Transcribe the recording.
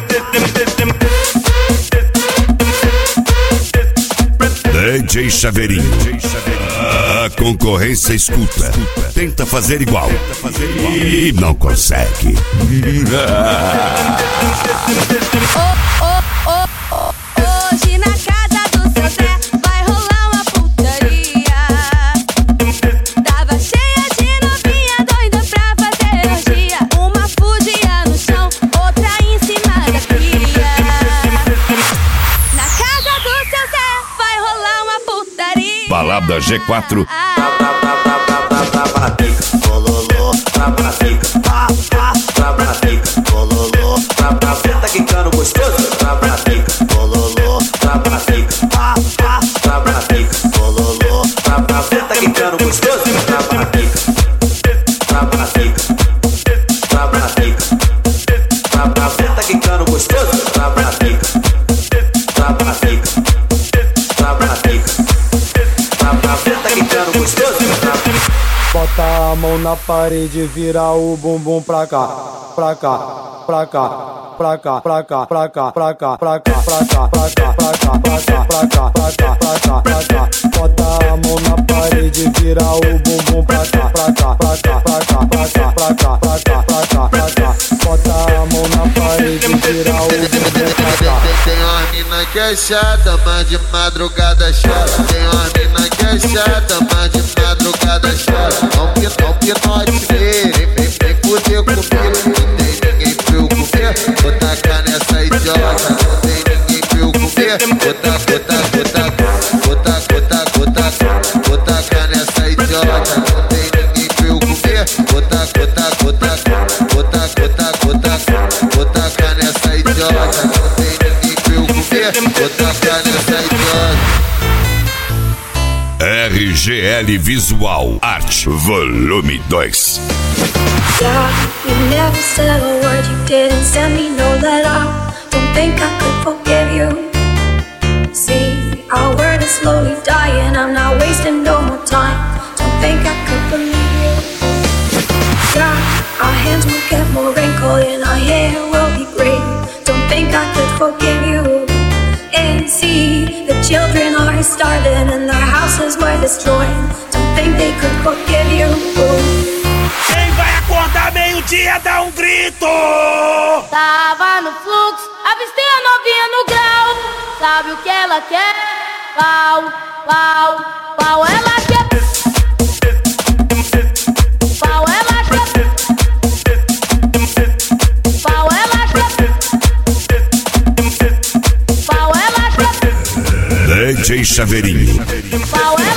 DJ Chaveirinho. A concorrência escuta. Tenta fazer igual. E não consegue. Hoje na casa do seu Zé vai rolar uma putaria. Tava cheia de novinha doida pra fazer orgia. Uma fugia no chão, outra em cima da cria. Na casa do seu Zé vai rolar uma putaria. Balada G4. Senta quicando gostoso, bololô, senta quicando gostoso, senta quicando gostoso, senta quicando gostoso. Bota a mão na parede, vira o bumbum pra cá, pra cá, pra cá, pra cá, pra cá, pra cá, pra cá, pra cá, pra cá, pra cá, pra cá, pra cá, pra cá, pra cá, pra cá, pra cá. Bota a mão na parede, vira o bumbum pra cá, pra cá, pra cá, pra cá, pra cá, pra cá, pra cá, pra cá, pra cá. Bota a mão na parede, vira o bumbum pra cá. Tem uma mina que é chata, mas de madrugada chata. Tem uma mina que é chata, mas de madrugada chata. Não pinote dele, vem fuder comigo. Não tem ninguém pra eu comer, vou tacar nessa idiota. Não tem ninguém pra eu comer, vou tacar nessa idiota. Não tem ninguém pra eu comer, vou tacar nessa idiota. Não tem ninguém pra eu comer, vou tacar nessa idiota. RGL Visual Arte Volume 2. Yeah, you never said a word, you didn't send me no letter. Don't think I could forgive you. See, our word is slowly dying, I'm not wasting no more time. Don't think I could believe you. Yeah, our hands will get more wrinkled and our hair will be gray. Don't think I could forgive you. And see, the children are starving and their houses were destroyed. Don't think they could forgive you. Quem vai acordar meio-dia dá um grito. Tava no fluxo, avistei a novinha no grau. Sabe o que ela quer? Pau, pau, pau ela quer. Pau ela quer. Pau ela quer. Pau ela quer. DJ Chaveirinho. Pau ela